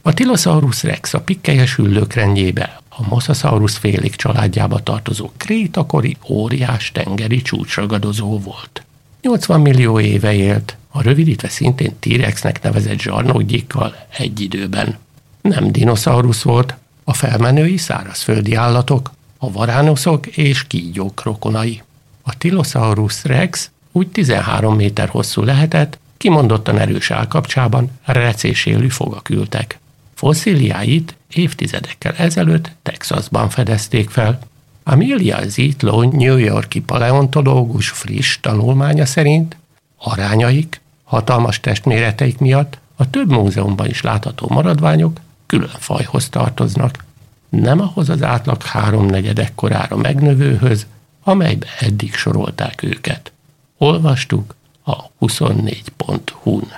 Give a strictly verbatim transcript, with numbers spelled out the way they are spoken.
A Tylosaurus rex a pikkelyes üllők rendjébe, a Mosasaurus félék családjába tartozó krétakori óriás tengeri csúcsragadozó volt. nyolcvan millió éve élt, a rövidítve szintén T-rexnek nevezett zsarnokgyíkkal egy időben. Nem dinoszaurusz volt, a felmenői szárazföldi állatok, a varánoszok és kígyók rokonai. A Tylosaurus rex úgy tizenhárom méter hosszú lehetett, kimondottan erős állkapcsában recésélű fogak ültek. Fosszíliáit évtizedekkel ezelőtt Texasban fedezték fel. Amelia Zietlow New York-i paleontológus friss tanulmánya szerint arányaik, hatalmas testméreteik miatt a több múzeumban is látható maradványok külön fajhoz tartoznak. Nem ahhoz az átlag háromnegyed ekkorára megnövőhöz, amelybe eddig sorolták őket. Olvastuk a huszonnégy pont hu-n.